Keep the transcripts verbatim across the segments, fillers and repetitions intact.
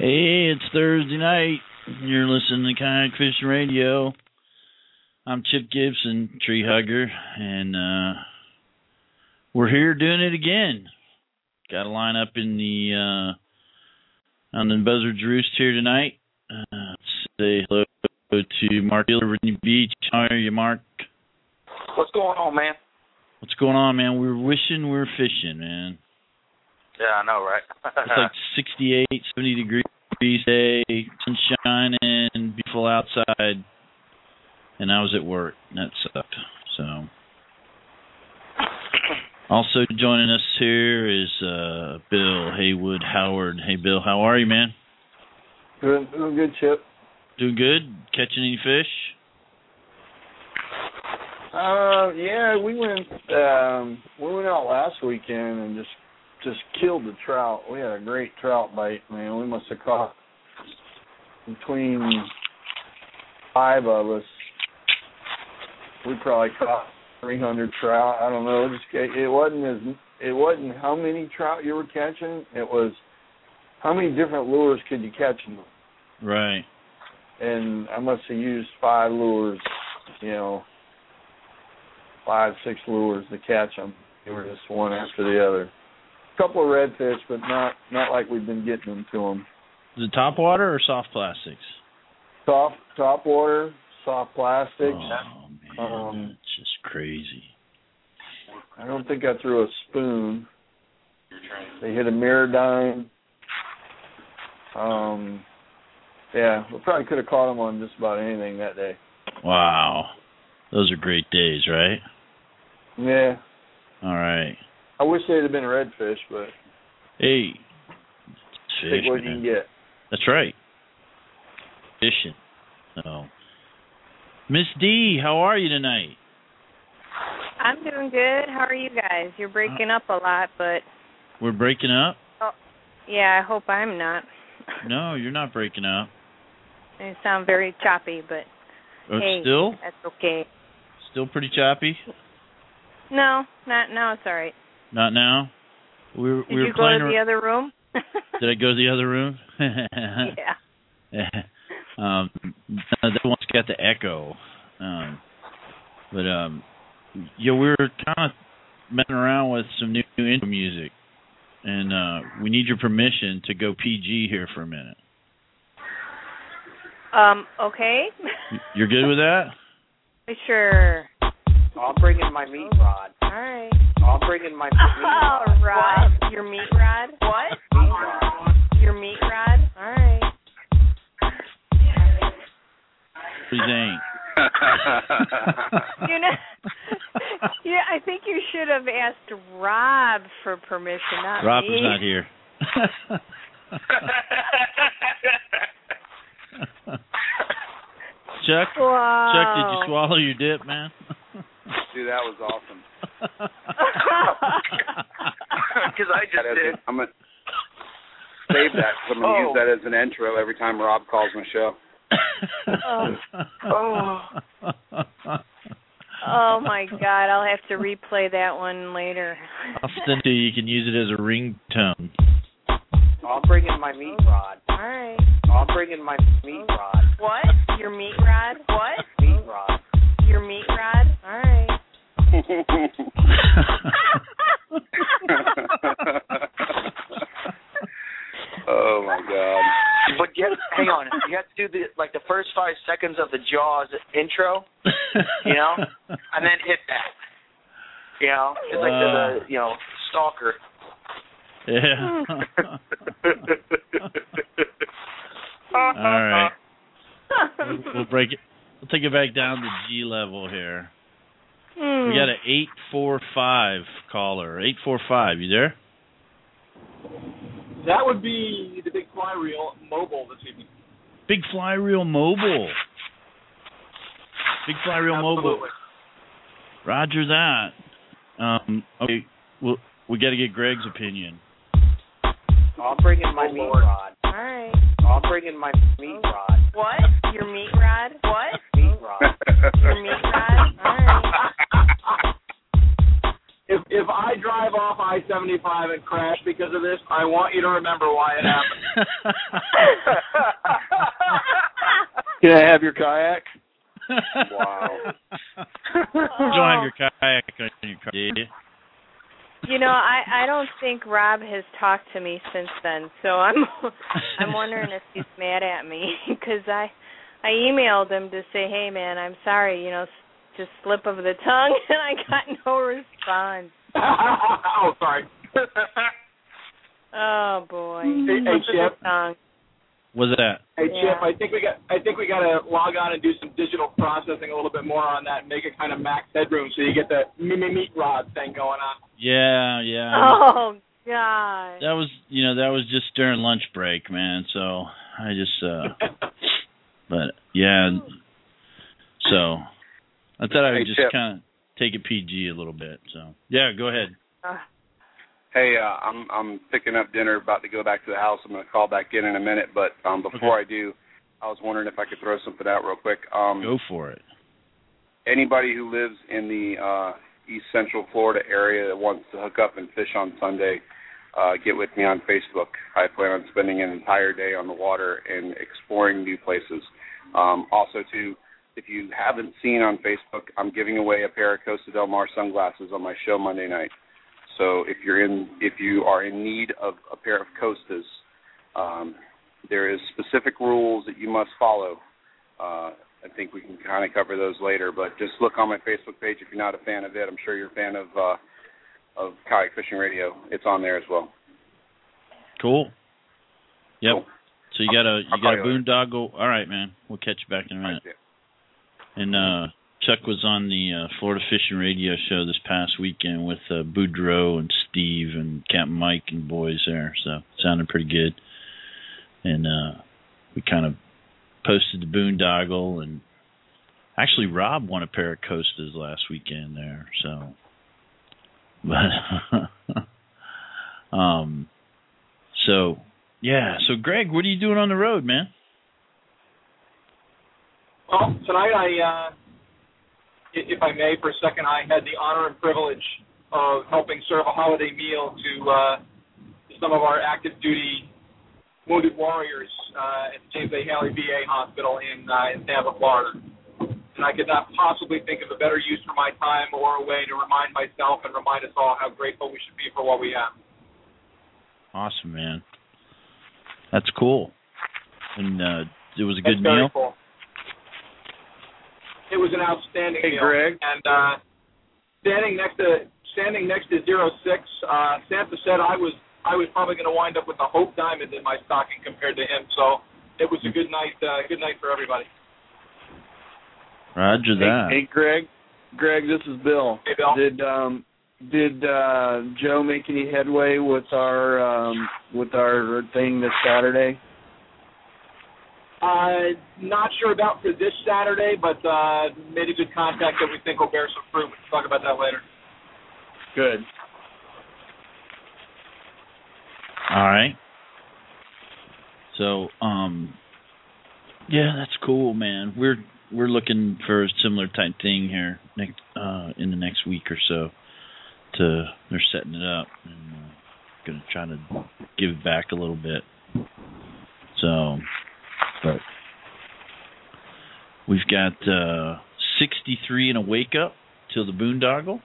Hey, it's Thursday night. You're listening to Kayak Fishing Radio. I'm Chip Gibson, tree hugger, and uh, we're here doing it again. Got a line up in the uh, on the Buzzard's Roost here tonight. Uh, say hello to Mark Diller, Virginia Beach. How are you, Mark? What's going on, man? What's going on, man? We're wishing we're fishing, man. Yeah, I know, right? It's like sixty-eight, seventy degrees day, sunshine, and beautiful outside. And I was at work. That sucked. So, also joining us here is uh, Bill Haywood Howard. Hey, Bill, how are you, man? Doing, doing good, Chip. Doing good? Catching any fish? Uh, yeah, we went. Um, we went out last weekend and just just killed the trout. We had a great trout bite, man. We must have caught between five of us. We probably caught three hundred trout. I don't know. It, just, it wasn't as it wasn't how many trout you were catching. It was how many different lures could you catch them. Right. And I must have used five lures, you know, five, six lures to catch them. They were just one after the other. A couple of redfish, but not not like we've been getting them to them. Is it top water or soft plastics? Top top water, soft plastics. Oh man, um, that's just crazy. I don't think I threw a spoon. They hit a mirror dime. Um, yeah, we probably could have caught them on just about anything that day. Wow, those are great days, right? Yeah. All right. I wish they'd have been redfish, but hey, it's fish, take what man. you can get. That's right. Fishing. So, Miss D, how are you tonight? I'm doing good. How are you guys? You're breaking up a lot, but we're breaking up. Oh, yeah. I hope I'm not. No, you're not breaking up. You sound very choppy, but oh, hey, still? That's okay. Still pretty choppy? No, not now. It's all right. Not now. We were, Did we were you go playing to the other room? Did I go to the other room? Yeah. um, that one's got the echo. Um, but um, yeah, we were kind of messing around with some new, new intro music, and uh, we need your permission to go P G here for a minute. Um. Okay. You're good with that? Sure. I'll bring in my meat rod. All right. I'll bring in my meat rod. All right. What? Your meat rod? What? Meat rod. Your meat rod? All right. Please ain't. You know, yeah, I think you should have asked Rob for permission, not Rob me. is not here. Chuck, wow. Chuck, did you swallow your dip, man? Dude, that was awesome. Because I just that did. A, I'm going to save that because I'm going to Oh. use that as an intro every time Rob calls my show. oh. Oh. Oh, my God. I'll have to replay that one later. I'll send it to you. You can use it as a ringtone. I'll bring in my meat rod. All right. I'll bring in my meat rod. What? Your meat rod? What? Meat rod. Your meat rod? All right. Oh my God! But get, hang on, you have to do the like the first five seconds of the Jaws intro, you know, and then hit that. You know, it's like the, the you know stalker. Yeah. All right. We'll, we'll break it. We'll take it back down to G level here. Hmm. We got an eight four five caller. eight four five, you there? That would be the Big Fly Reel Mobile this evening. Big Fly Reel Mobile. Big Fly Reel Absolutely. Mobile. Roger that. Um, okay, well, we got to get Greg's opinion. I'll bring in my meat rod. All right. I'll bring in my meat rod. What? Your meat rod? What? Meat rod. Your meat rod? All right. If, if I drive off I seventy-five and crash because of this, I want you to remember why it happened. Can I have your kayak? Wow. You don't have your kayak on your car, do you? You know, I, I don't think Rob has talked to me since then, so I'm I'm wondering if he's mad at me because I I emailed him to say, hey man, I'm sorry, you know, just slip of the tongue, and I got no response. Oh, sorry. Oh boy. Hey, Slip hey Chip. of the tongue. What's that? Hey Yeah. Chip, I think we got I think we got to log on and do some digital processing a little bit more on that, and make it kind of max headroom so you get the me me meat rod thing going on. Yeah, yeah. Oh God. That was, you know, that was just during lunch break, man. So I just, uh, but yeah. So I thought I would Hey, just Chip. kind of take it P G a little bit. So yeah, go ahead. Uh, Hey, uh, I'm I'm picking up dinner, about to go back to the house. I'm going to call back in in a minute, but um, before Okay. I do, I was wondering if I could throw something out real quick. Um, Go for it. Anybody who lives in the uh, East Central Florida area that wants to hook up and fish on Sunday, uh, get with me on Facebook. I plan on spending an entire day on the water and exploring new places. Um, also, too, if you haven't seen on Facebook, I'm giving away a pair of Costa Del Mar sunglasses on my show Monday night. So if you're in, if you are in need of a pair of Costas, um, there is specific rules that you must follow. Uh, I think we can kind of cover those later, but just look on my Facebook page if you're not a fan of it. I'm sure you're a fan of uh, of Kayak Fishing Radio. It's on there as well. Cool. Yep. Cool. So you got a you I'll got a call you later. boondoggle. All right, man. We'll catch you back in a minute. Right, And uh, Chuck was on the uh, Florida Fishing Radio show this past weekend with uh, Boudreaux and Steve and Captain Mike and boys there. So it sounded pretty good. And uh, we kind of posted the boondoggle, and actually Rob won a pair of Costas last weekend there. So, but um, so yeah. So Greg, what are you doing on the road, man? Well, tonight I, uh, if I may, for a second, I had the honor and privilege of helping serve a holiday meal to uh, some of our active duty wounded warriors uh, at the James A. Haley V A Hospital in, uh, in Tampa, Florida. And I could not possibly think of a better use for my time or a way to remind myself and remind us all how grateful we should be for what we have. Awesome, man. That's cool. And uh, it was a good That's very meal. cool. It was an outstanding Hey, meal. Greg. And uh, standing next to standing next to zero six, uh, Santa said I was I was probably going to wind up with a Hope Diamond in my stocking compared to him. So it was a good night. Uh, good night for everybody. Roger that. Hey, hey, Greg. Greg, this is Bill. Hey, Bill. Did um did uh, Joe make any headway with our um, with our thing this Saturday? Uh, not sure about for this Saturday, but uh, made a good contact that we think will bear some fruit. We'll talk about that later. Good. All right. So, um, yeah, that's cool, man. We're we're looking for a similar type thing here next uh, in the next week or so. To they're setting it up and uh, gonna try to give back a little bit. So, but we've got uh, sixty-three and a wake up till the boondoggle.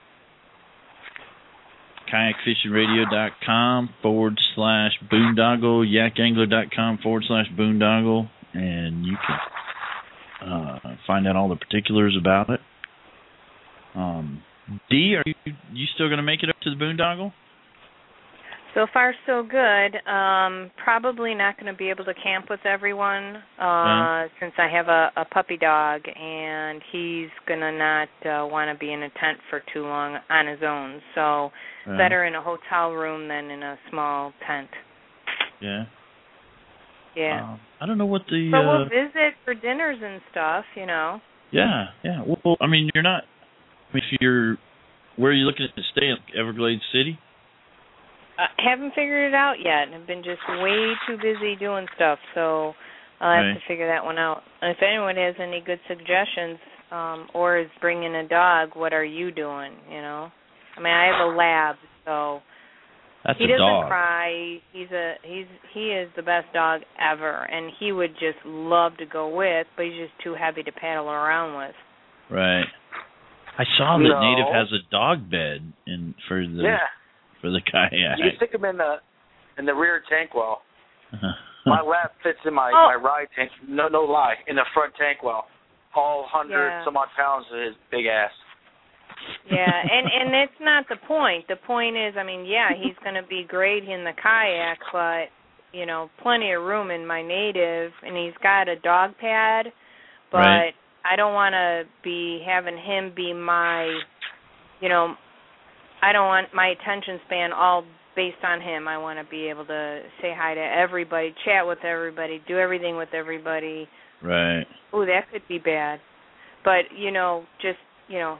kayakfishingradio.com forward slash boondoggle, yakangler.com forward slash boondoggle, and you can uh, find out all the particulars about it. Um, Dee, are you, you still going to make it up to the boondoggle? So far, so good. Um, probably not going to be able to camp with everyone uh, Yeah. since I have a, a puppy dog, and he's going to not uh, want to be in a tent for too long on his own. So Yeah. better in a hotel room than in a small tent. Yeah. Yeah. Um, I don't know what the... But uh, we'll visit for dinners and stuff, you know. Yeah, yeah. Well, I mean, you're not... I mean, if you're... Where are you looking to stay? Everglades City? I haven't figured it out yet. I've been just way too busy doing stuff, so I'll have Right. to figure that one out. And if anyone has any good suggestions um, or is bringing a dog, what are you doing, you know? I mean, I have a lab, so That's he a doesn't dog. cry. He's a he's he is the best dog ever, and he would just love to go with, but he's just too heavy to paddle around with. Right. I saw that No. Native has a dog bed in for the Yeah. for the kayak. You can stick them in the in the rear tank well. My lab fits in my, Oh. my ride tank. No, no lie, in the front tank well. All hundred Yeah. some odd pounds of his big ass. Yeah, and and it's not the point. The point is, I mean, yeah, he's going to be great in the kayak, but you know, plenty of room in my Native, and he's got a dog pad, but Right. I don't want to be having him be my, you know, I don't want my attention span all based on him. I want to be able to say hi to everybody, chat with everybody, do everything with everybody. Right. Ooh, that could be bad. But, you know, just, you know,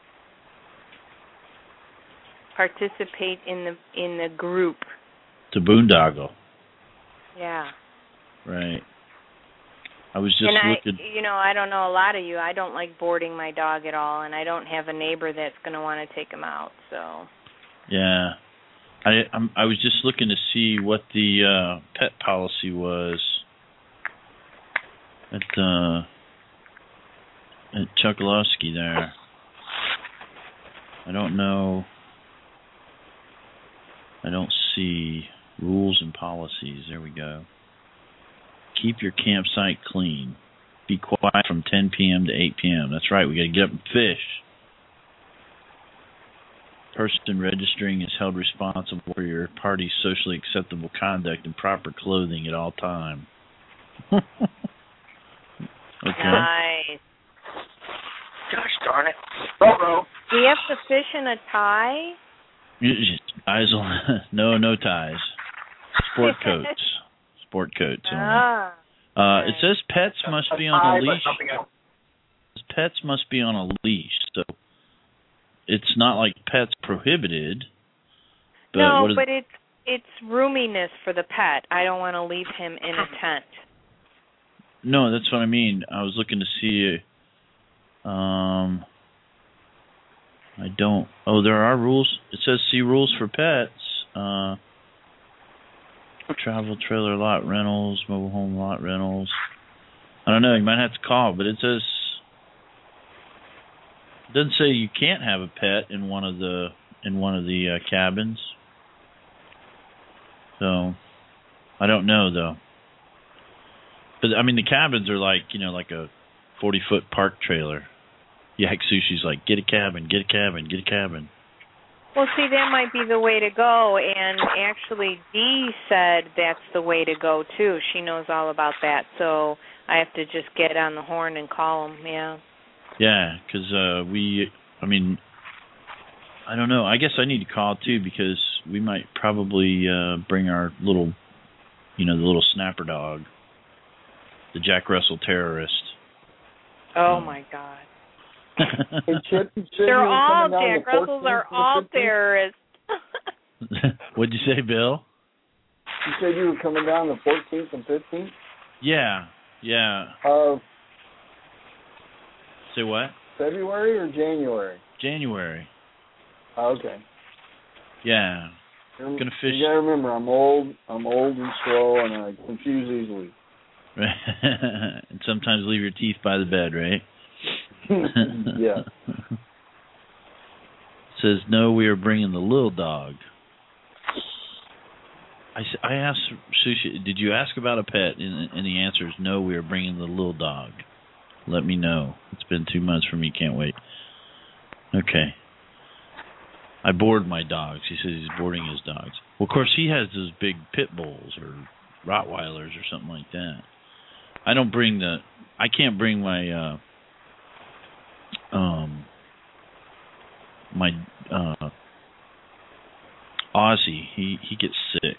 participate in the in the group. To boondoggle. Yeah. Right. I was just and I, looking. you know, I don't know a lot of you. I don't like boarding my dog at all, and I don't have a neighbor that's going to want to take him out. So. Yeah. I I'm, I was just looking to see what the uh, pet policy was at uh, at Chukalowski there. I don't know. I don't see rules and policies. There we go. Keep your campsite clean. Be quiet from ten p.m. to eight p.m. That's right. We got to get up and fish. Person registering is held responsible for your party's socially acceptable conduct and proper clothing at all time. Okay. Nice. Gosh darn it. Uh-oh. Do you have to fish in a tie? You just- Ties on, no, no ties. Sport coats. Sport coats on. Ah. Uh, it says pets must be on tie, a but leash. nothing else. Pets must be on a leash, so it's not like pets prohibited. But no, what is, but it's it's roominess for the pet. I don't want to leave him in a tent. no, that's what I mean. I was looking to see. Um, I don't. Oh, there are rules. It says see rules for pets. Uh, travel trailer lot rentals, mobile home lot rentals. I don't know. You might have to call, but it says. It doesn't say you can't have a pet in one of the in one of the uh, cabins. So, I don't know though. But I mean, the cabins are like you know, like a forty foot park trailer. Yak Sushi's like, get a cabin, get a cabin, get a cabin. Well, see, that might be the way to go, and actually Dee said that's the way to go, too. She knows all about that, so I have to just get on the horn and call them, yeah. Yeah, because uh, we, I mean, I don't know. I guess I need to call, too, because we might probably uh, bring our little, you know, the little snapper dog, the Jack Russell terrorist. Oh, um, my God. Hey, Chip, you said They're you were all, coming down Jack the Russells are fourteenth and all fifteenth? terrorists. What'd you say, Bill? You said you were coming down the fourteenth and fifteenth Yeah, yeah. of Say what? February or January? January. Oh, okay. Yeah. You're- Gonna fish. You gotta remember, I'm old. I'm old and slow, and I confuse easily. And sometimes leave your teeth by the bed, right? Yeah. Says, no, we are bringing the little dog. I, s- I asked Sushi, did you ask about a pet? And, and the answer is, no, we are bringing the little dog. Let me know. It's been two months for me. Can't wait. Okay. I board my dogs. He says he's boarding his dogs. Well, of course, he has those big pit bulls or Rottweilers or something like that. I don't bring the... I can't bring my... Uh, um, my uh, Aussie, he, he gets sick.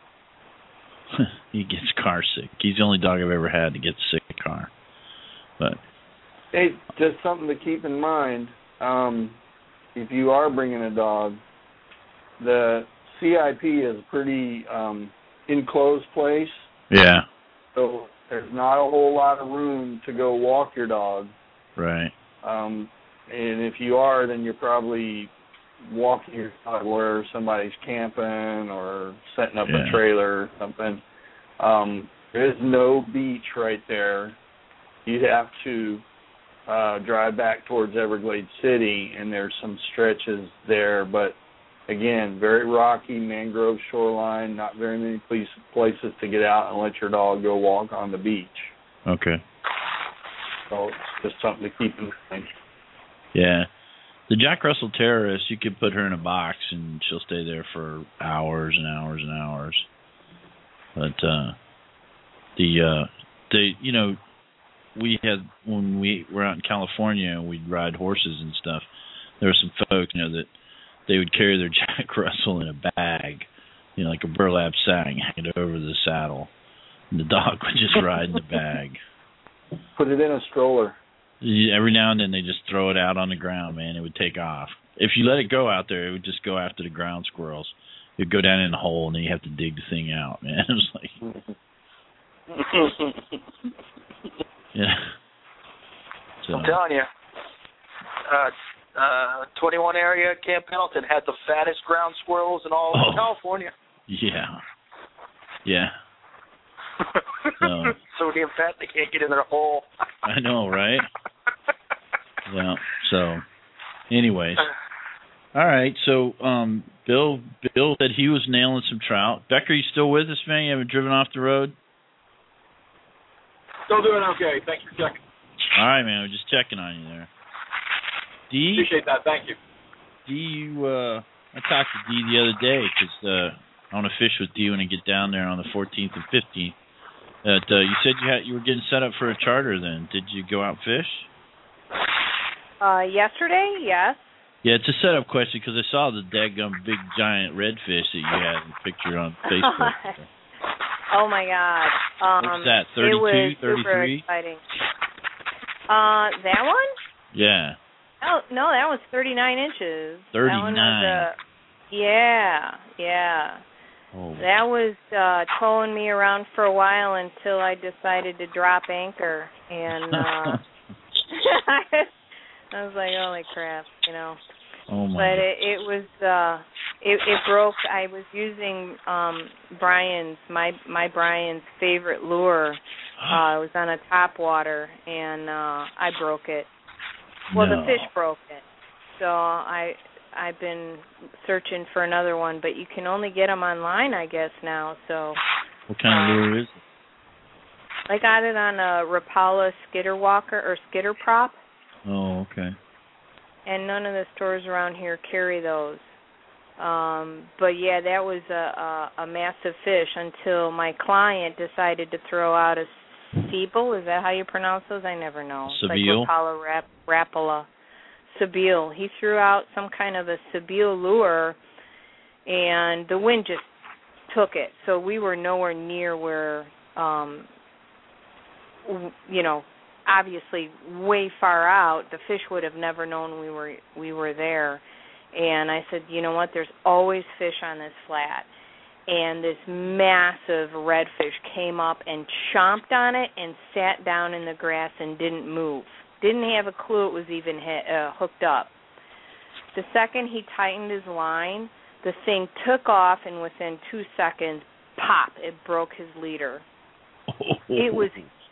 He gets car sick. He's the only dog I've ever had to get sick in a car. But Hey, just something to keep in mind. Um, if you are bringing a dog, the C I P is a pretty um, enclosed place. yeah, So there's not a whole lot of room to go walk your dog. right. Um, and if you are, then you're probably walking your dog where somebody's camping or setting up Yeah. a trailer or something. Um, there is no beach right there. You'd have to uh, drive back towards Everglades City, and there's some stretches there, but again, very rocky, mangrove shoreline, not very many place, places to get out and let your dog go walk on the beach. Okay. So it's just something to keep in mind. Yeah. The Jack Russell Terrorist, you could put her in a box and she'll stay there for hours and hours and hours. But uh, the uh, the you know, we had when we were out in California and we'd ride horses and stuff. There were some folks, you know, that they would carry their Jack Russell in a bag, you know, like a burlap sack, and hang it over the saddle, and the dog would just ride in the bag. Put it in a stroller. Every now and then they just throw it out on the ground, man. It would take off. If you let it go out there, it would just go after the ground squirrels. It would go down in a hole, and then you have to dig the thing out, man. It was like, yeah. So. I'm telling you, uh, uh, twenty-one area, Camp Pendleton had the fattest ground squirrels in all Oh. of California. Yeah. Yeah. So. So damn fat they can't get in their hole. I know, right? Yeah. So, anyways, all right. So, um, Bill, Bill said he was nailing some trout. Becker, you still with us, man? You haven't driven off the road? Still doing okay. Thanks for checking. All right, man. We're just checking on you there. Dee, Appreciate that. Thank you. Dee, you, uh, I talked to Dee the other day because uh, I want to fish with Dee when I get down there on the fourteenth and fifteenth. But, uh, you said you had you were getting set up for a charter then. Did you go out and fish? Uh, yesterday, yes. Yeah, it's a setup question because I saw the daggum big giant redfish that you had in the picture on Facebook. Oh my God! Um, What's that? It was thirty-two, thirty-three? super exciting. Uh, that one? Yeah. Oh no, that was thirty-nine inches. thirty-nine. That one was, uh, yeah, yeah. Oh. That was uh, towing me around for a while until I decided to drop anchor, and uh, I was like, holy crap, you know. Oh my. But it, it was uh, it, it broke. I was using um, Brian's my my Brian's favorite lure. Uh, it was on a top water, and uh, I broke it. Well, no. the fish broke it. So I. I've been searching for another one, but you can only get them online, I guess, now. So, what kind of lure is it? I got it on a Rapala skitter walker or skitter prop. Oh, okay. And none of the stores around here carry those. Um, but yeah, that was a, a, a massive fish until my client decided to throw out a Sebile. Is that how you pronounce those? I never know. Sebile? Like Rapala, rap, Rapala. Sebile. He threw out some kind of a Sebile lure, and the wind just took it. So we were nowhere near where, um, w- you know, obviously way far out. The fish would have never known we were we were there. And I said, you know what? There's always fish on this flat. And this massive redfish came up and chomped on it and sat down in the grass and didn't move. Didn't have a clue it was even hit, uh, hooked up. The second he tightened his line, the thing took off, and within two seconds, pop, it broke his leader. It was,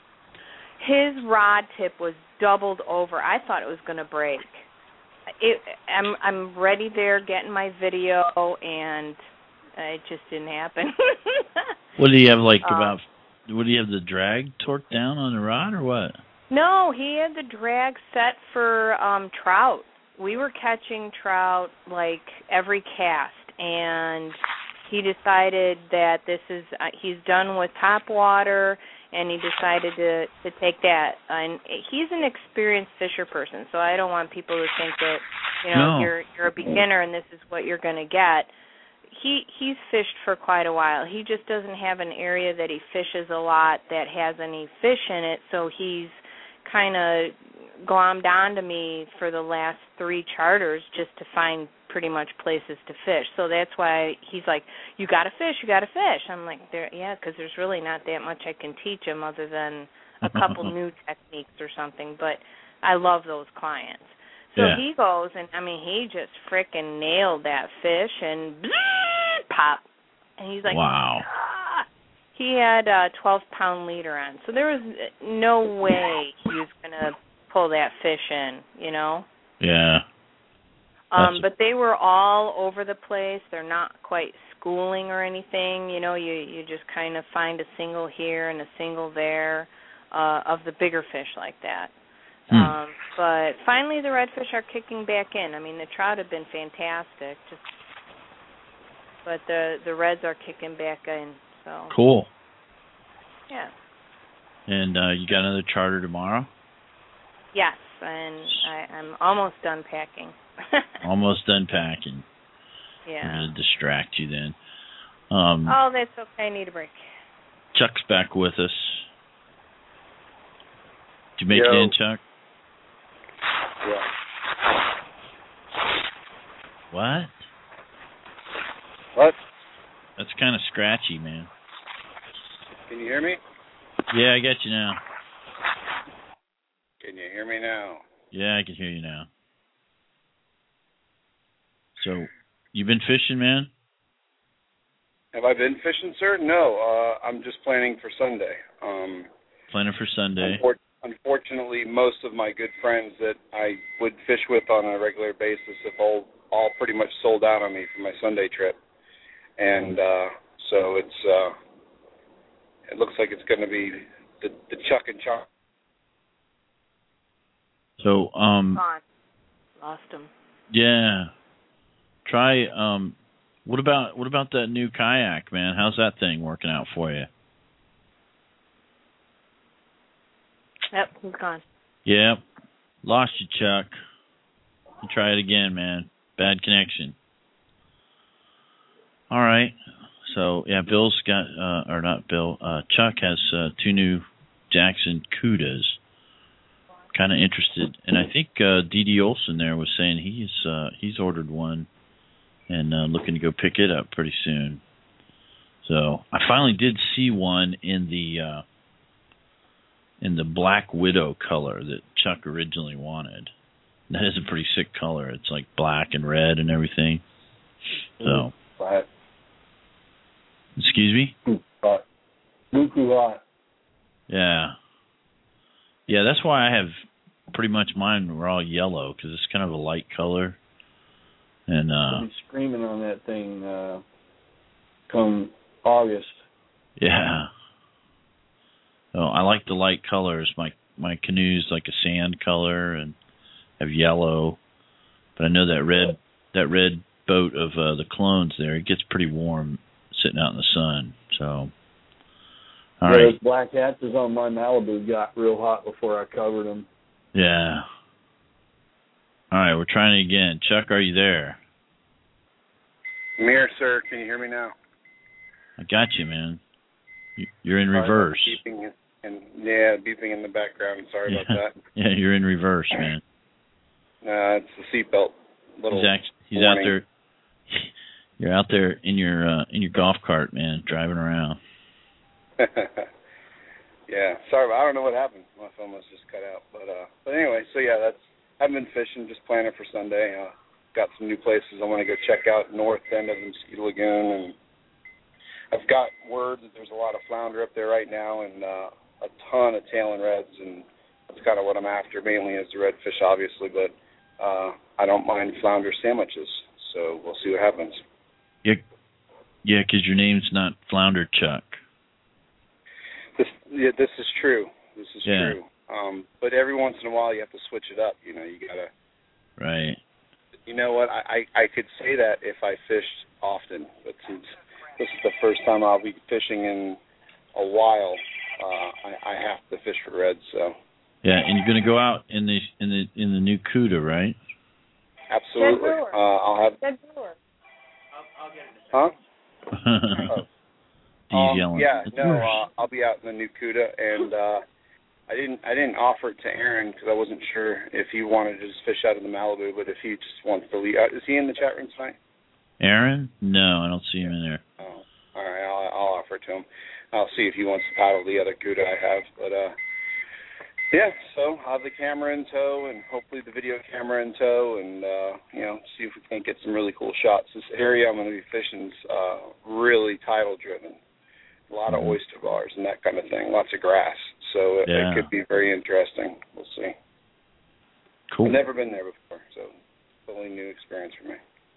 his rod tip was doubled over. I thought it was going to break. It, I'm I'm ready there, getting my video, and it just didn't happen. What do you have, like, uh, about, what do you have, the drag torqued down on the rod, or what? No, he had the drag set for um, trout. We were catching trout like every cast, and he decided that this is uh, he's done with top water, and he decided to to take that. And he's an experienced fisher person, so I don't want people to think that you know No. you're you're a beginner and this is what you're going to get. He he's fished for quite a while. He just doesn't have an area that he fishes a lot that has any fish in it, so he's kind of glommed onto me for the last three charters just to find pretty much places to fish. So that's why he's like, you got to fish, you got to fish. I'm like, there, yeah, because there's really not that much I can teach him other than a couple new techniques or something. But I love those clients. So yeah. he goes, and I mean, he just frickin' nailed that fish, and pop. And he's like, wow. Ah. He had a twelve-pound leader on, so there was no way he was going to pull that fish in, you know? Yeah. Um, but they were all over the place. They're not quite schooling or anything. You know, you, you just kind of find a single here and a single there uh, of the bigger fish like that. Hmm. Um, but finally the redfish are kicking back in. I mean, the trout have been fantastic, just, but the, the reds are kicking back in. So cool. Yeah. And uh, you got another charter tomorrow? Yes, and I, I'm almost done packing. Almost done packing. Yeah. I'm going to distract you then. Um, oh, that's okay. I need a break. Chuck's back with us. Did you make Yo. it in, Chuck? Yeah. What? What? That's kind of scratchy, man. Can you hear me? Yeah, I got you now. Can you hear me now? Yeah, I can hear you now. So, you been fishing, man? Have I been fishing, sir? No. Uh, I'm just planning for Sunday. Um, Planning for Sunday. unfor- unfortunately, most of my good friends that I would fish with on a regular basis have all, all pretty much sold out on me for my Sunday trip. And uh, so it's uh, it looks like it's going to be the, the Chuck and Chuck. So, um... Gone. Lost him. Yeah. Try, um... What about what about that new kayak, man? How's that thing working out for you? Yep, he's gone. Yep. Lost you, Chuck. You try it again, man. Bad connection. All right. So, yeah, Bill's got, uh, or not Bill, uh, Chuck has uh, two new Jackson Cudas. Kind of interested. And I think uh, D D Olson there was saying he's uh, he's ordered one and uh, looking to go pick it up pretty soon. So I finally did see one in the uh, in the Black Widow color that Chuck originally wanted. That is a pretty sick color. It's like black and red and everything. So, Hot. excuse me? Hot. Buku hot. Yeah. Yeah, that's why I have pretty much mine were all yellow because it's kind of a light color. And uh, I'll be screaming on that thing uh, come August. yeah. So I like the light colors. My my canoe's like a sand color and have yellow. But I know that red that red boat of uh, the clones there, it gets pretty warm sitting out in the sun. So all yeah, right. Those black hatches on my Malibu got real hot before I covered them. Yeah. All right, we're trying it again. Chuck, are you there? I'm here, sir. Can you hear me now? I got you, man. You- You're in Sorry about reverse. the beeping and yeah, beeping in the background. Sorry yeah. about that. Yeah, you're in reverse, man. Uh, it's the seatbelt. Little. He's, act- he's out there. You're out there in your uh, in your golf cart, man, driving around. Yeah, sorry, but I don't know what happened. My phone was just cut out. But uh, but anyway, so yeah, that's. I've been fishing, just planning for Sunday. Uh, got some new places I want to go check out north end of the Mosquito Lagoon, and I've got word that there's a lot of flounder up there right now, and uh, a ton of tail and reds, and that's kind of what I'm after. Mainly is the redfish, obviously, but uh, I don't mind flounder sandwiches. So we'll see what happens. Yeah, yeah, because your name's not Flounder Chuck. This yeah, this is true. This is Yeah. true. Um, but every once in a while, you have to switch it up. You know, you gotta. Right. You know what? I, I I could say that if I fished often, but since this is the first time I'll be fishing in a while, uh, I, I have to fish for reds. So. Yeah, and you're gonna go out in the in the in the new Cuda, right? Absolutely. Uh, I'll have. Good brewer. Huh? oh. He's Um, yelling. yeah, It's no, yours. uh, I'll be out in the new Cuda, and uh, I didn't I didn't offer it to Aaron because I wasn't sure if he wanted to just fish out of the Malibu, but if he just wants to leave, uh, is he in the chat room tonight? Aaron? No, I don't see him in there. Oh, all right, I'll, I'll offer it to him. I'll see if he wants to paddle the other Cuda I have, but uh, Yeah, so I'll have the camera in tow and hopefully the video camera in tow and, uh, you know, see if we can get some really cool shots. This area I'm going to be fishing is uh, really tidal-driven. A lot of oyster bars and that kind of thing, lots of grass. So it, yeah. it could be very interesting. We'll see. Cool. I've never been there before, so it's a totally new experience for me.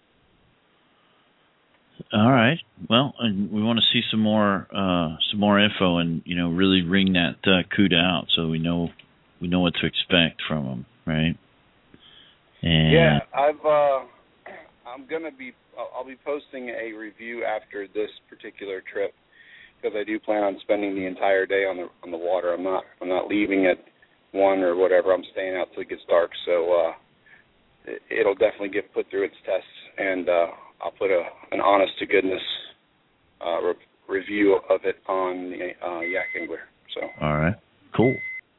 All right. Well, and we want to see some more uh, some more info and, you know, really ring that uh, CUDA out so we know we know what to expect from them, right? And yeah, I've uh, I'm gonna be I'll be posting a review after this particular trip because I do plan on spending the entire day on the on the water. I'm not I'm not leaving at one or whatever. I'm staying out till it gets dark, so uh, it, it'll definitely get put through its tests, and uh, I'll put a an honest to goodness uh, re- review of it on the uh, Yak Angler. So all right, cool.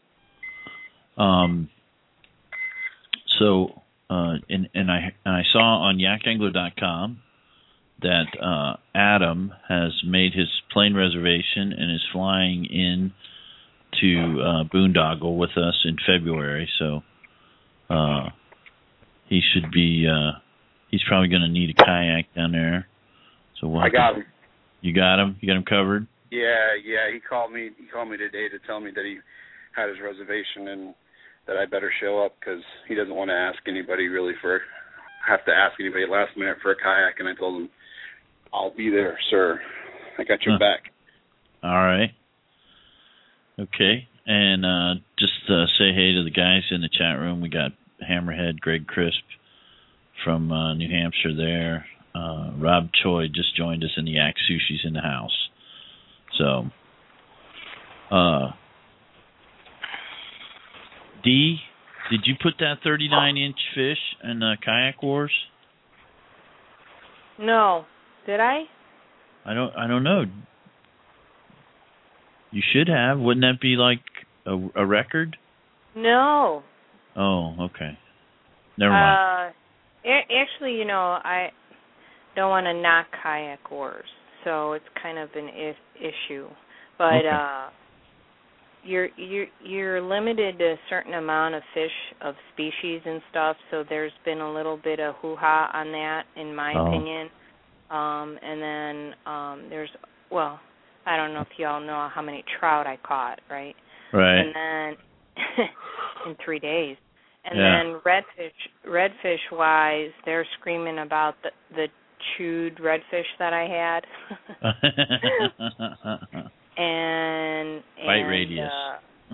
Um. So, uh, and and I and I saw on yak angler dot com that uh, Adam has made his plane reservation and is flying in to uh, Boondoggle with us in February. So uh, he should be. Uh, he's probably going to need a kayak down there. So we'll I got to, him. You got him. You got him covered. Yeah, yeah. He called me. He called me today to tell me that he had his reservation and that I better show up because he doesn't want to ask anybody really for have to ask anybody last minute for a kayak. And I told him, I'll be there, sir. I got your huh. back. All right. Okay. And uh, just uh, say hey to the guys in the chat room. We got Hammerhead, Greg Crisp from uh, New Hampshire there. Uh, Rob Choi just joined us in the Yak Sushi's in the house. So, uh, D, did you put that thirty-nine inch fish in uh, Kayak Wars? No. Did I? I don't. I don't know. You should have. Wouldn't that be like a, a record? No. Oh, okay. Never mind. Uh, actually, you know, I don't want to knock Kayak Wars, so it's kind of an I- issue. But okay. uh, you're you're you're limited to a certain amount of fish of species and stuff. So there's been a little bit of hoo-ha on that, in my oh. opinion. Um, and then um, there's well, I don't know if y'all know how many trout I caught, right? Right. And then in three days. And yeah. then redfish, redfish wise, they're screaming about the, the chewed redfish that I had. and bite and, radius. Uh,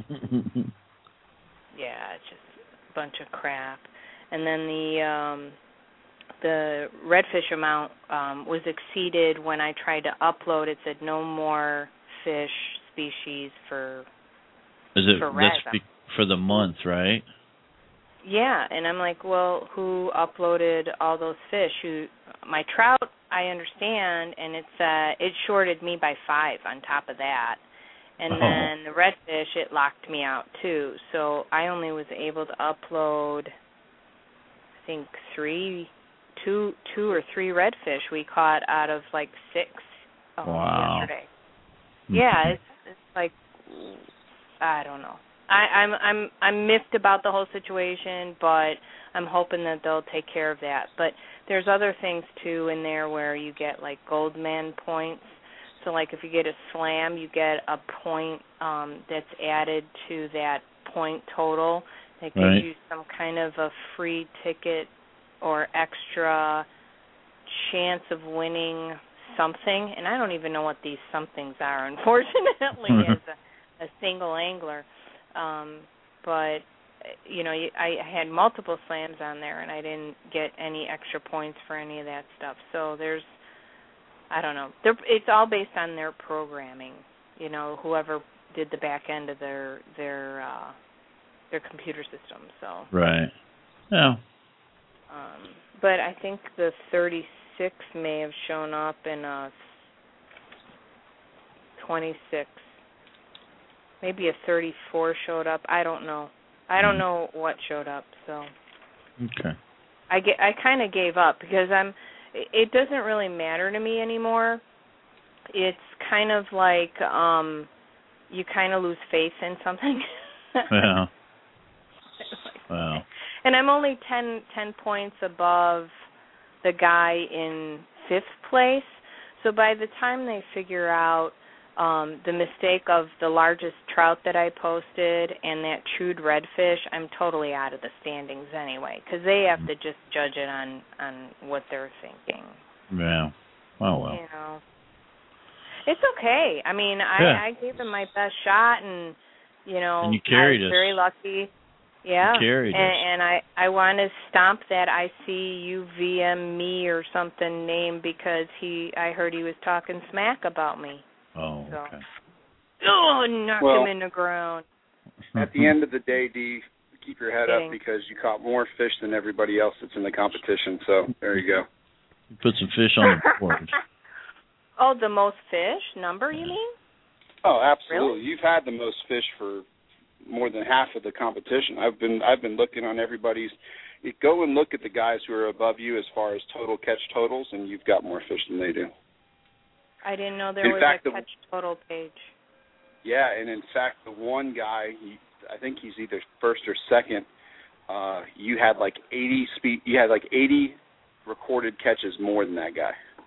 yeah, it's just a bunch of crap. And then the um, the redfish amount um, was exceeded when I tried to upload. It said no more fish species for. Is it for that's be, for the month, right? Yeah, and I'm like, well, who uploaded all those fish? Who, my trout, I understand, and it's uh, it shorted me by five on top of that. And oh. then the redfish, it locked me out too. So I only was able to upload, I think, three, two, two or three redfish we caught out of like six um, wow. yesterday. Yeah, it's it's like, I don't know. I, I'm I'm I'm miffed about the whole situation, but I'm hoping that they'll take care of that. But there's other things too in there where you get like Goldman points. So like if you get a slam, you get a point um, that's added to that point total. That gives right. you some kind of a free ticket or extra chance of winning something. And I don't even know what these somethings are, unfortunately, as a, a single angler. Um, but, you know, I had multiple slams on there, and I didn't get any extra points for any of that stuff. So there's, I don't know. They're, it's all based on their programming, you know, whoever did the back end of their their uh, their computer system. So right. Yeah. Um, but I think the thirty-six may have shown up in a twenty-six. Maybe a thirty-four showed up. I don't know. I don't know what showed up. So okay. I get. I kind of gave up because I'm. It doesn't really matter to me anymore. It's kind of like um, you kind of lose faith in something. Well, well. And I'm only ten, ten points above the guy in fifth place. So by the time they figure out um, the mistake of the largest trout that I posted and that chewed redfish, I'm totally out of the standings anyway, because they have to just judge it on, on what they're thinking. Yeah. Oh, well. You know. It's okay. I mean, I, yeah. I gave them my best shot, and, you know, and you carried I was us. very lucky. Yeah, you carried and, us. and I, I want to stomp that I C U V M me or something name because he I heard he was talking smack about me. Oh, so. okay. Oh, knock well, him in the ground. At the end of the day, Dee, keep your head Kidding. up because you caught more fish than everybody else that's in the competition. So there you go. You put some fish on the board. Oh, the most fish number, you mean? Oh, absolutely. Really? You've had the most fish for more than half of the competition. I've been I've been looking on everybody's. You go and look at the guys who are above you as far as total catch totals, and you've got more fish than they do. I didn't know there in was fact, a the, catch total page. Yeah, and in fact, the one guy, he, I think he's either first or second. Uh, you had like eighty speed. You had like eighty recorded catches more than that guy.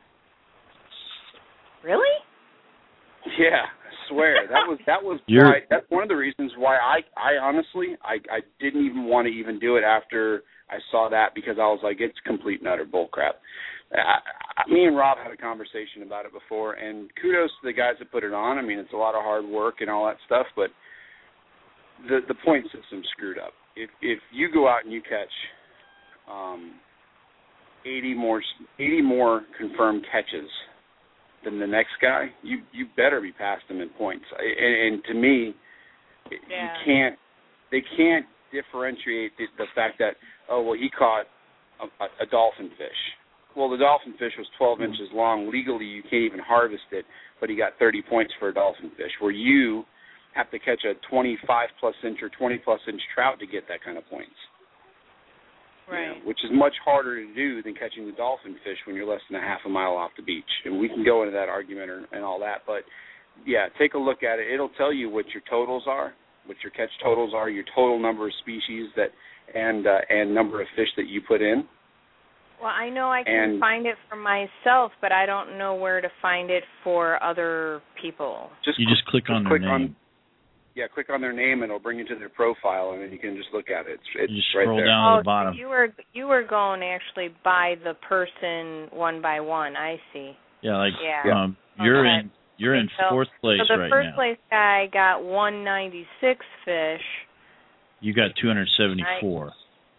Really? Yeah, I swear that was that was You're, why, that's one of the reasons why I I honestly I I didn't even want to even do it after I saw that, because I was like, it's complete and utter bullcrap. I, I, me and Rob had a conversation about it before, and kudos to the guys that put it on. I mean, it's a lot of hard work and all that stuff, but the the point system's screwed up. If if you go out and you catch um, eighty more eighty more confirmed catches than the next guy, you you better be past them in points. And, and to me, yeah. you can't. They can't differentiate the, the fact that, oh well, he caught a, a, a dolphin fish. Well, the dolphin fish was twelve mm-hmm. inches long. Legally, you can't even harvest it, but he got thirty points for a dolphin fish. Where you have to catch a twenty-five plus inch or twenty plus inch trout to get that kind of points. Right. You know, which is much harder to do than catching the dolphin fish when you're less than a half a mile off the beach. And we can go into that argument or, and all that. But, yeah, take a look at it. It'll tell you what your totals are, what your catch totals are, your total number of species that and uh, and number of fish that you put in. Well, I know I can and find it for myself, but I don't know where to find it for other people. Just you just click just on their click name. On, yeah, click on their name, and it'll bring you to their profile, and then you can just look at it. It's, it's you just right scroll there. down oh, to the bottom. So you were you were going actually by the person one by one. I see. Yeah, like yeah. um, you're okay. in you're in so, fourth place so the right first now. place guy got one ninety-six fish. You got two hundred seventy-four.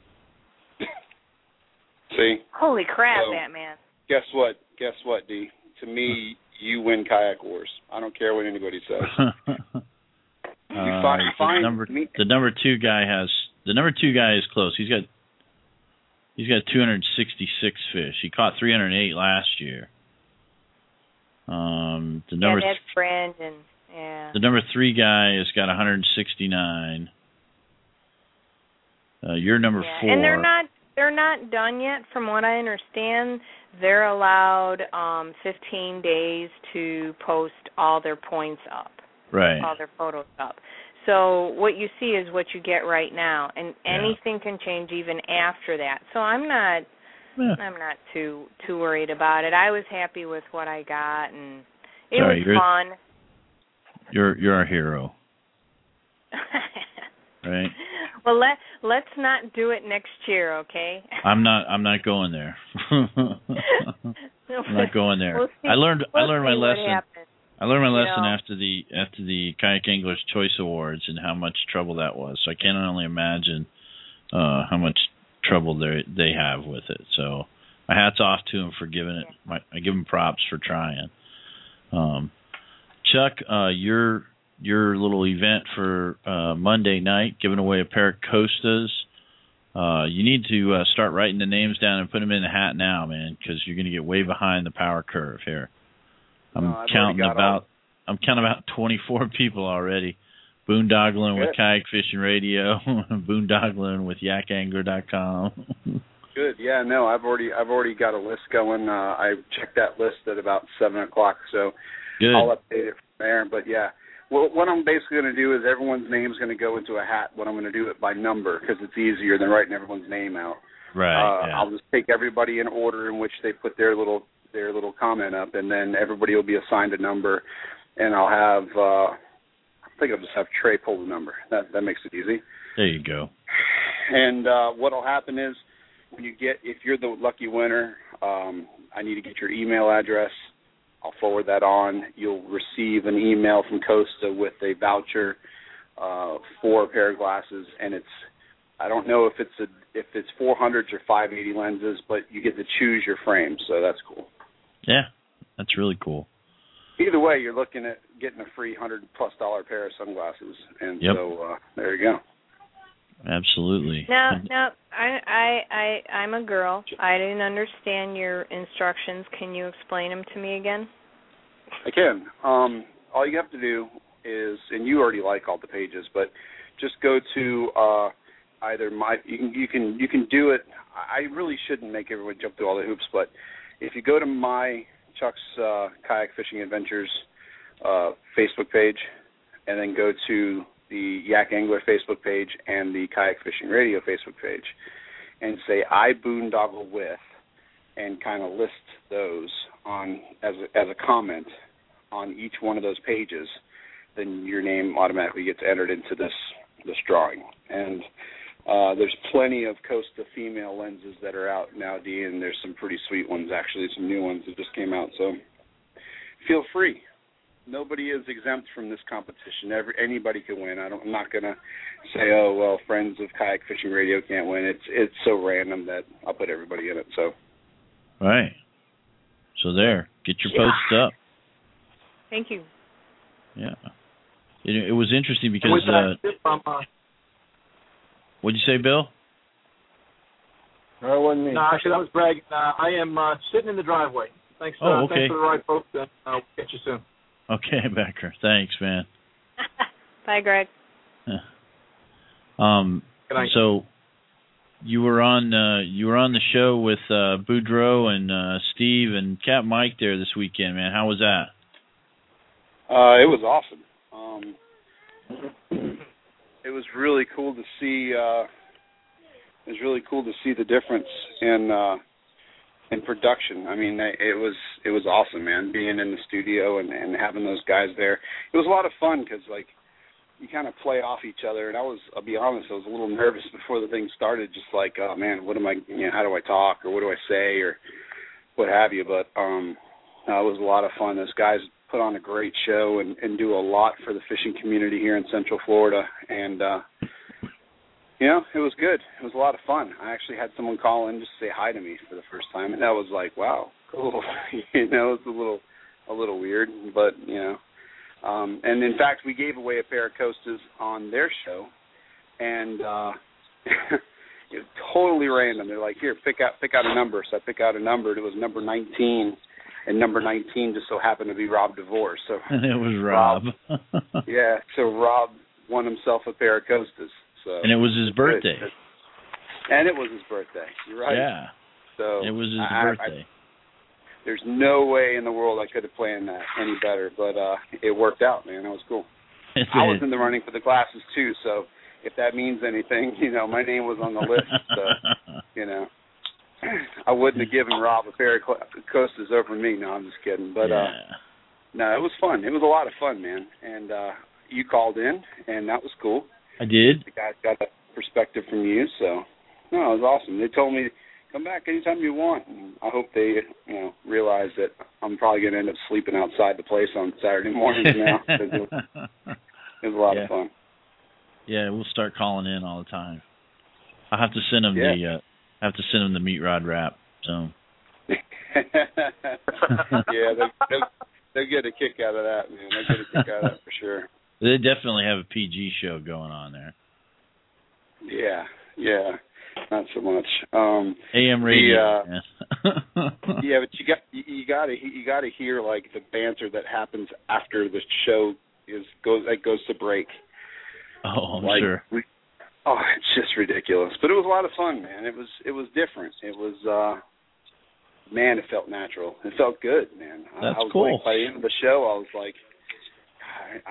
See? Holy crap, so, that man. Guess what? Guess what, D? To me, you win kayak wars. I don't care what anybody says. uh, find, the find number me. the number two guy has the number two guy is close. He's got he's got two hundred sixty-six fish. He caught three hundred eight last year. Um, the number yeah, that's Brandon. Yeah. The number three guy has got one hundred sixty-nine. Uh, you're number yeah. four. And they're not they're not done yet, from what I understand. They're allowed um, fifteen days to post all their points up. Right. All their photos up. So what you see is what you get right now, and yeah. anything can change even after that. So I'm not yeah. I'm not too too worried about it. I was happy with what I got, and it Sorry, was you're, fun. You're you're our hero. Right. Well, let let's not do it next year, okay? I'm not. I'm not going there. I'm not going there. We'll see, I learned. We'll I learned my lesson. I learned my lesson you know. after the after the Kayak Anglers Choice Awards and how much trouble that was. So I can only imagine uh, how much trouble they they have with it. So my hat's off to them for giving it. My, I give them props for trying. Um, Chuck, uh, your your little event for uh, Monday night, giving away a pair of Costas. Uh, you need to uh, start writing the names down and put them in the hat now, man, because you're going to get way behind the power curve here. I'm no, counting about all... I'm counting about twenty-four people already. Boondoggling with Kayak Fishing Radio, boondoggling with yak angler dot com. Good, yeah, no, I've already I've already got a list going. Uh, I checked that list at about seven o'clock, so Good. I'll update it from there. But yeah, Well, what I'm basically going to do is everyone's name is going to go into a hat. What I'm going to do it by number because it's easier than writing everyone's name out. Right. Uh, yeah. I'll just take everybody in order in which they put their little their little comment up, and then everybody will be assigned a number, and I'll have uh, I think I'll just have Trey pull the number. That that makes it easy. There you go. And uh, what will happen is when you get if you're the lucky winner, um, I need to get your email address. I'll forward that on. You'll receive an email from Costa with a voucher uh, for a pair of glasses, and it's I don't know if it's a if it's four hundreds or five eighty lenses, but you get to choose your frame, so that's cool. Yeah, that's really cool. Either way, you're looking at getting a free hundred plus dollar pair of sunglasses, and yep. so uh, there you go. Absolutely. Now, now, I, I, I, I'm a girl. I didn't understand your instructions. Can you explain them to me again? I can. Um, all you have to do is, and you already like all the pages, but just go to uh, either my. You can, you can, you can do it. I really shouldn't make everyone jump through all the hoops, but if you go to my Chuck's uh, Kayak Fishing Adventures uh, Facebook page, and then go to the Yak Angler Facebook page and the Kayak Fishing Radio Facebook page, and say I boondoggle with, and kind of list those on as a, as a comment on each one of those pages, then your name automatically gets entered into this this drawing. And uh, there's plenty of Costa female lenses that are out now, Dee, and there's some pretty sweet ones actually, some new ones that just came out. So feel free. Nobody is exempt from this competition. Every, anybody can win. I don't, I'm not going to say, oh, well, friends of Kayak Fishing Radio can't win. It's it's so random that I'll put everybody in it. So, right. So there, get your yeah. posts up. Thank you. Yeah. It, it was interesting because, uh, from, uh, what'd you say, Bill? That wasn't me. No, actually, that was Greg. Uh, I am uh, sitting in the driveway. Thanks, uh, Oh, okay. thanks for the ride, folks, and I'll catch you soon. Okay, Becker. Thanks, man. Bye, Greg. Um. Good night. So you were on uh, you were on the show with uh, Boudreaux and uh, Steve and Cap Mike there this weekend, man. How was that? Uh, it was awesome. Um, it was really cool to see. Uh, it was really cool to see the difference in. Uh, In production, I mean, it was it was awesome, man. Being in the studio and, and having those guys there, it was a lot of fun because like you kind of play off each other. And I was, I'll be honest, I was a little nervous before the thing started, just like, oh man, what am I, you know, how do I talk or what do I say or what have you. But um, uh, it was a lot of fun. Those guys put on a great show and, and do a lot for the fishing community here in Central Florida, and. uh You know, it was good. It was a lot of fun. I actually had someone call in just to say hi to me for the first time, and that was like, wow, cool. you know, it's a little, a little weird, but you know. Um, and in fact, we gave away a pair of Costas on their show, and uh, it was totally random. They're like, here, pick out, pick out a number. So I pick out a number. It was number nineteen, and number nineteen just so happened to be Rob DeVore. So it was Rob. Rob yeah. So Rob won himself a pair of Costas. So, and it was his birthday. And it was his birthday. You're right. Yeah. So it was his I, birthday. I, there's no way in the world I could have planned that any better, but uh, it worked out, man. That was cool. I was in the running for the glasses too, so if that means anything, you know, my name was on the list. So, you know, I wouldn't have given Rob a pair of Costas over me. No, I'm just kidding. But yeah. uh, no, it was fun. It was a lot of fun, man. And uh, you called in, and that was cool. I did. The guys got a perspective from you, so no, it was awesome. They told me come back anytime you want. And I hope they, you know, realize that I'm probably going to end up sleeping outside the place on Saturday mornings now. It was, it was a lot yeah. of fun. Yeah, we'll start calling in all the time. I have to send them yeah. the. Uh, I have to send them the meat rod wrap. So. yeah, they they they get a kick out of that, man. They get a kick out of that for sure. They definitely have a P G show going on there. Yeah, yeah, not so much. Um, A M radio. The, uh, yeah, but you got you, you got to you got to hear like the banter that happens after the show is goes that goes to break. Oh, I'm like, sure. We, oh, it's just ridiculous. But it was a lot of fun, man. It was it was different. It was uh, man, it felt natural. It felt good, man. That's I was cool. Like, by the end of the show, I was like, I, I,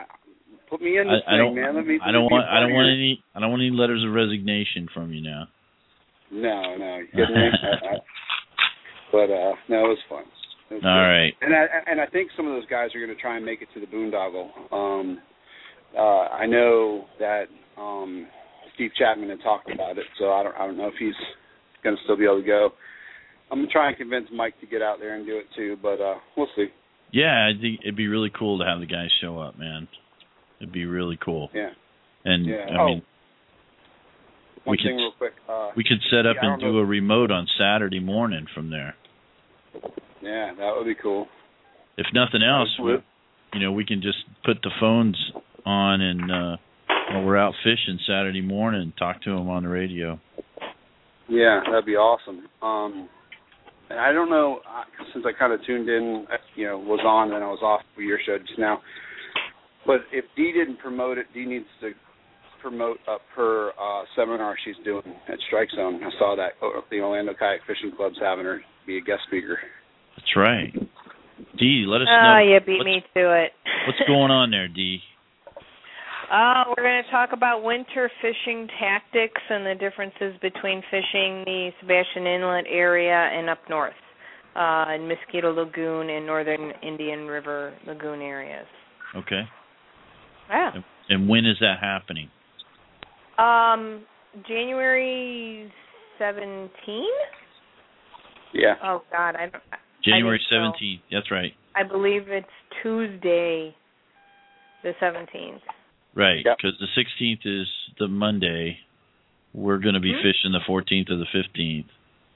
Put me in this I, thing, I don't, man. Let me. I don't let me want. I don't want here. any. I don't want any letters of resignation from you now. No, no, you kidding me? I, I, but uh, no, it was fun. It was All good. right. And I and I think some of those guys are going to try and make it to the boondoggle. Um, uh, I know that um, Steve Chapman had talked about it, so I don't. I don't know if he's going to still be able to go. I'm going to try and convince Mike to get out there and do it too, but uh, we'll see. Yeah, I think it'd be really cool to have the guys show up, man. It'd be really cool. Yeah. And yeah. I oh, mean, one we thing could real quick. Uh, we could set up yeah, and do know. a remote on Saturday morning from there. Yeah, that would be cool. If nothing else, we, you know, we can just put the phones on and uh, while we're out fishing Saturday morning, talk to them on the radio. Yeah, that'd be awesome. Um, and I don't know, since I kind of tuned in, you know, was on and I was off for your show just now. But if Dee didn't promote it, Dee needs to promote up her uh, seminar she's doing at Strike Zone. I saw that the Orlando Kayak Fishing Club's having her be a guest speaker. That's right. Dee, let us oh, know. Oh, you beat what's, me to it. What's going on there, Dee? Uh, we're going to talk about winter fishing tactics and the differences between fishing the Sebastian Inlet area and up north, uh, in Mosquito Lagoon and northern Indian River Lagoon areas. Okay. Yeah. And, and when is that happening? Um, January seventeenth? Yeah. Oh, God. I don't, January I seventeenth. So. That's right. I believe it's Tuesday, the seventeenth. Right, yep. because the sixteenth is the Monday. We're going to be mm-hmm. fishing the fourteenth or the fifteenth.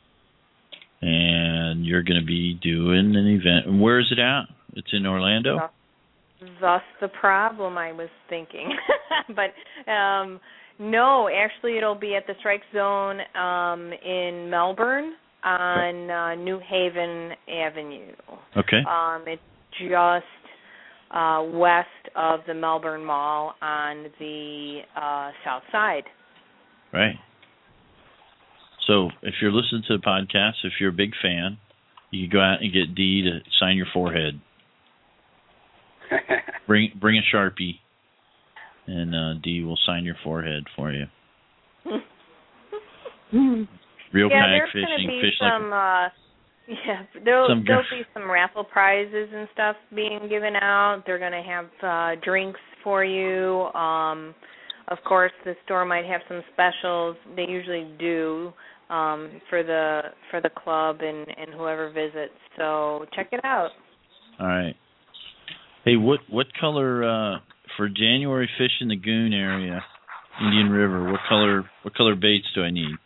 And you're going to be doing an event. And where is it at? It's in Orlando? Thus, thus the problem, I was thinking. But, um, no, actually it'll be at the Strike Zone um, in Melbourne on uh, New Haven Avenue. Okay. Um, it's just uh, west of the Melbourne Mall on the uh, south side. Right. So if you're listening to the podcast, if you're a big fan, you can go out and get Dee to sign your forehead. bring bring a Sharpie, and uh, Dee will sign your forehead for you. Real yeah, kayak there's fishing, be fish some, like. Uh, yeah, there'll, some there'll be some raffle prizes and stuff being given out. They're going to have uh, drinks for you. Um, of course, the store might have some specials. They usually do um, for the for the club and, and whoever visits. So check it out. All right. Hey, what what color uh, for January fish in the Goon area, Indian River? What color what color baits do I need?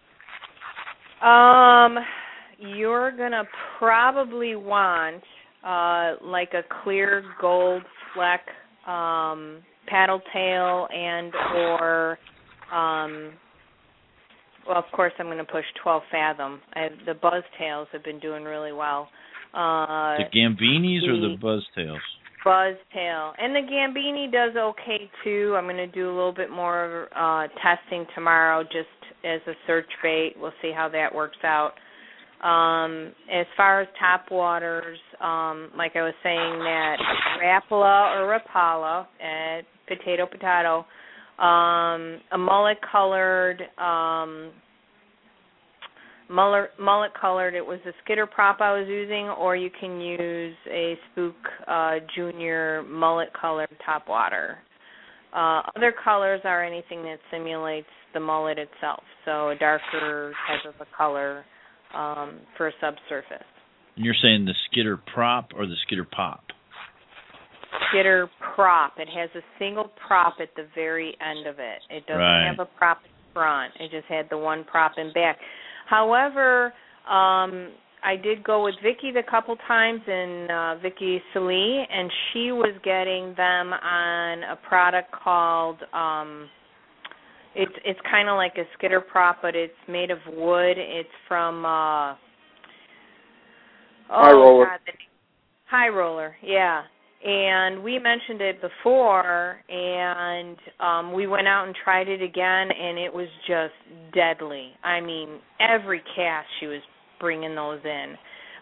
Um, you're gonna probably want uh, like a clear gold fleck um, paddle tail and or um, well, of course, I'm going to push twelve fathom. I, the buzz tails have been doing really well. Uh, the Gambinis the, or the buzz tails? Buzz tail. And the Gambini does okay, too. I'm going to do a little bit more uh, testing tomorrow just as a search bait. We'll see how that works out. Um, as far as top waters, um, like I was saying, that Rapala or Rapala, at potato, potato, um, a mullet-colored, um, mullet, mullet-colored, it was a skitter prop I was using, or you can use a Spook uh, Junior mullet-colored topwater. Uh, other colors are anything that simulates the mullet itself, so a darker type of a color um, for a subsurface. And you're saying the skitter prop or the skitter pop? Skitter prop. It has a single prop at the very end of it. It doesn't right. have a prop in front. It just had the one prop in back. However, um, I did go with Vicky the couple times, and uh, Vicky Salee, and she was getting them on a product called, um, it's it's kind of like a skitter prop, but it's made of wood. It's from, uh, oh, High Roller. God, the, High Roller, yeah. And we mentioned it before, and um, we went out and tried it again, and it was just deadly. I mean, every cast she was bringing those in.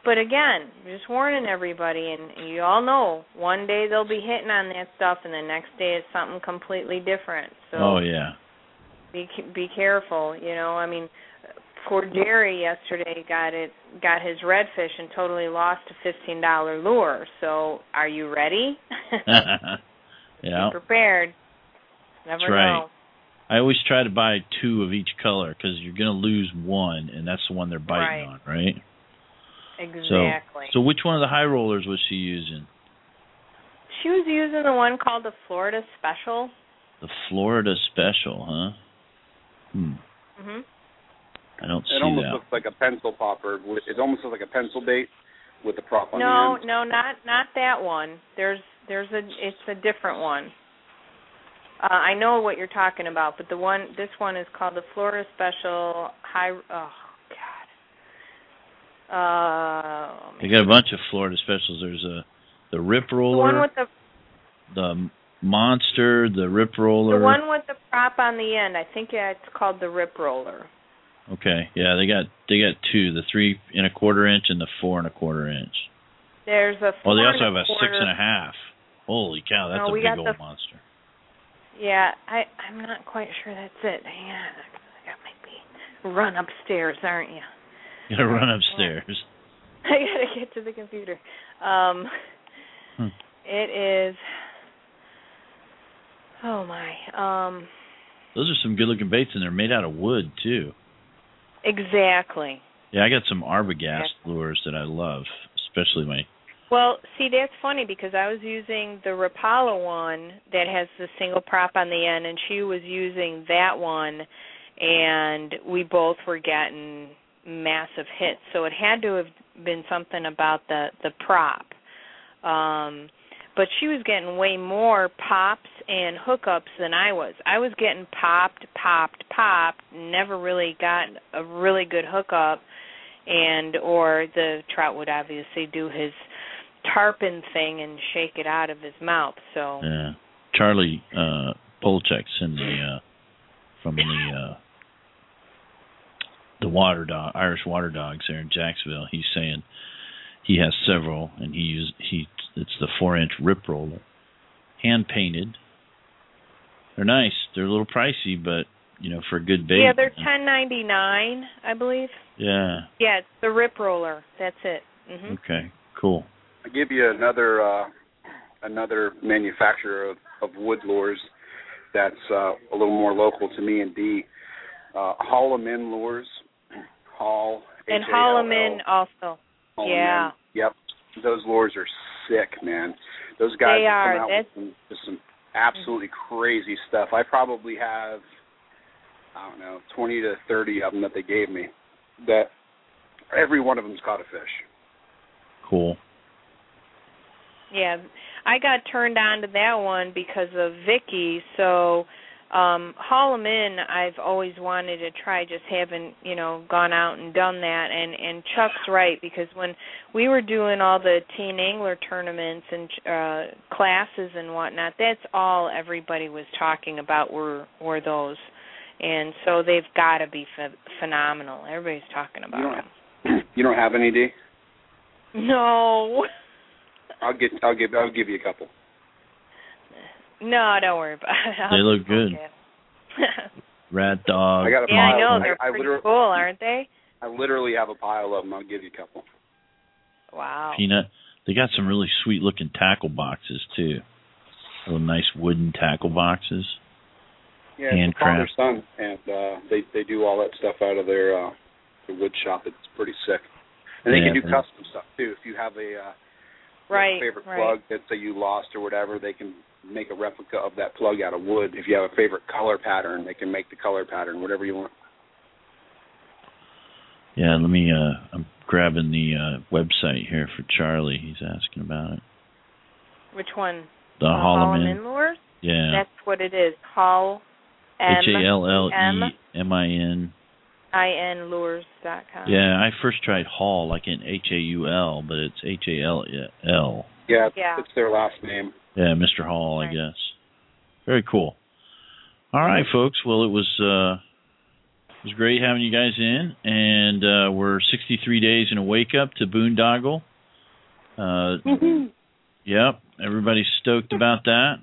but again, just warning everybody, and you all know, one day they'll be hitting on that stuff, and the next day it's something completely different. So oh yeah. Be be careful. You know, I mean, poor Jerry yesterday got it got his redfish and totally lost a fifteen dollar lure. So are you ready? Yeah. Be prepared. Never That's right. know. I always try to buy two of each color because you're going to lose one, and that's the one they're biting Right. on, right? Exactly. So, so which one of the high rollers was she using? She was using the one called the Florida Special. The Florida Special, huh? Hmm. Mhm. I don't see It almost that. looks like a pencil popper. It almost looks like a pencil bait with the prop on No, the end. no, not not that one. There's there's a it's a different one. Uh, I know what you're talking about, but the one this one is called the Florida Special High. Oh God. Uh, They got a bunch of Florida Specials. There's a the Rip the Roller, one with the the Monster, the Rip Roller. the one with the prop on the end. I think it's called the Rip Roller. Okay, yeah, they got they got two, the three and a quarter inch and the four and a quarter inch. There's a. Oh, they four also and have a quarter. six and a half. Holy cow, that's No, a we big got old the- monster. Yeah, I I'm not quite sure that's it. Hang on, I got my run upstairs, aren't you? You gotta run upstairs. I gotta get to the computer. Um, Hmm. It is. Oh my. Um. Those are some good looking baits, and they're made out of wood too. Exactly. Yeah, I got some Arbogast lures that I love, especially my. Well, see, that's funny because I was using the Rapala one that has the single prop on the end, and she was using that one, and we both were getting massive hits. So it had to have been something about the the prop. Um, but she was getting way more pops and hookups than I was. I was getting popped, popped, popped, never really got a really good hookup, and or the trout would obviously do his tarpon thing and shake it out of his mouth. So Yeah, Charlie uh, Polchek's in the uh, from the uh, the water dog Irish water dogs there in Jacksonville. He's saying he has several, and he use he it's the four inch Rip Roller, hand painted. They're nice. They're a little pricey, but you know, for a good bait. yeah, they're ten ninety nine, I believe. Yeah. Yeah, it's the Rip Roller. That's it. Mhm. Okay. Cool. I'll give you another uh, another manufacturer of, of wood lures that's uh, a little more local to me and Dee. Uh, Haul 'em in lures. Haul. And H A L L. haul them in also. Haul 'em Yeah. in. Yep. Those lures are sick, man. Those guys They have are. come out That's... with some, just some absolutely crazy stuff. I probably have, I don't know, twenty to thirty of them that they gave me. That every one of them's caught a fish. Cool. Yeah, I got turned on to that one because of Vicky. So, um, haul 'em in. I've always wanted to try, just haven't, you know, gone out and done that. And and Chuck's right, because when we were doing all the teen angler tournaments and uh, classes and whatnot, that's all everybody was talking about were were those. And so they've got to be ph- phenomenal. Everybody's talking about You don't them. have, you don't have any, D? No. I'll get. I'll give. I'll give you a couple. No, don't worry about it. They look good. Okay. Rat dog. I got a Yeah, I pile. know. They're I, I pretty literally, cool, aren't they? I literally have a pile of them. I'll give you a couple. Wow. Peanut. They got some really sweet looking tackle boxes too. Little nice wooden tackle boxes. Yeah, it's Handcraft. father son, and uh, they they do all that stuff out of their uh, their wood shop. It's pretty sick, and they Yeah, can do they- custom stuff too. If you have a uh, Right, favorite right. plug that say you lost or whatever, they can make a replica of that plug out of wood. If you have a favorite color pattern, they can make the color pattern, whatever you want. Yeah, let me. Uh, I'm grabbing the uh, website here for Charlie. He's asking about it. Which one? The Uh, Haul 'em Haul 'em in. in lures? Yeah. That's what it is. Haul M H A L L E M I N. I N lures dot com. Yeah, I first tried Hall like in H A U L, but it's H A L L. Yeah, it's, Yeah. it's their last name. Yeah, Mister Hall, I Right. guess. Very cool. All right, folks. Well, it was uh, was great having you guys in, and uh, we're sixty-three days in a wake-up to Boondoggle. Uh, Mm-hmm. Yep, everybody's stoked about that.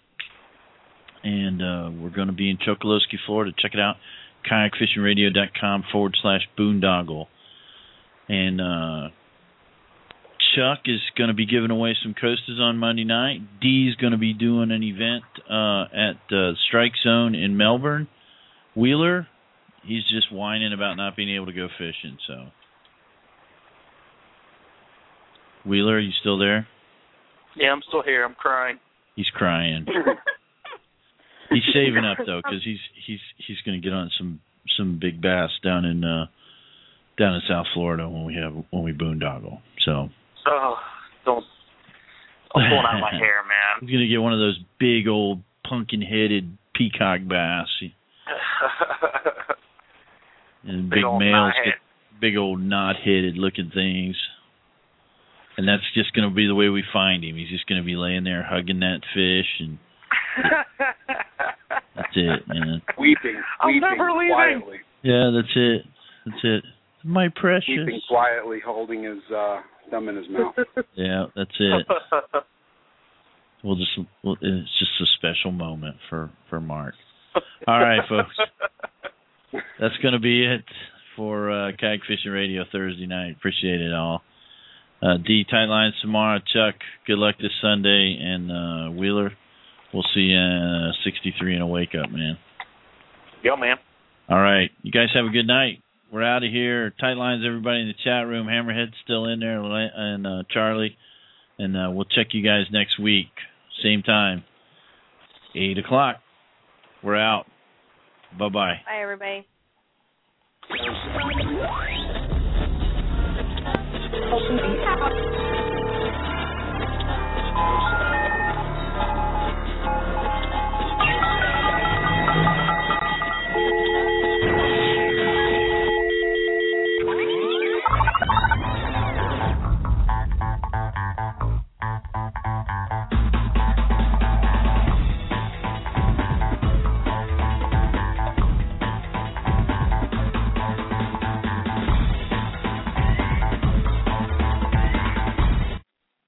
And uh, we're going to be in Chokoloskee, Florida. Check it out, kayakfishingradio.com forward slash boondoggle. And uh, Chuck is going to be giving away some coasters on Monday night. Dee's going to be doing an event uh, at uh, Strike Zone in Melbourne. Wheeler, he's just whining about not being able to go fishing. So, Wheeler, are you still there? Yeah, I'm still here. I'm crying. He's crying. He's saving up though, because he's he's he's going to get on some some big bass down in uh, down in South Florida when we have when we boondoggle. So. Oh, don't. I'm pulling out my hair, man. He's going to get one of those big old pumpkin-headed peacock bass. And big, big males get big old knot-headed looking things. And that's just going to be the way we find him. He's just going to be laying there hugging that fish, and that's it, man. Weeping, I'm weeping never leaving. quietly. Yeah, that's it. That's it. My precious. Weeping quietly, holding his uh, thumb in his mouth. Yeah, that's it. We'll just, we'll, it's just a special moment for, for Mark. All right, folks. That's going to be it for uh, Kayak Fishing Radio Thursday night. Appreciate it all. Uh, D, tight lines tomorrow. Chuck, good luck this Sunday. And uh, Wheeler, we'll see you uh, sixty-three in a wake-up, man. Yo, man. All right. You guys have a good night. We're out of here. Tight lines, everybody in the chat room. Hammerhead's still in there, and uh, Charlie. And uh, we'll check you guys next week. Same time. eight o'clock. We're out. Bye-bye. Bye, everybody. Open the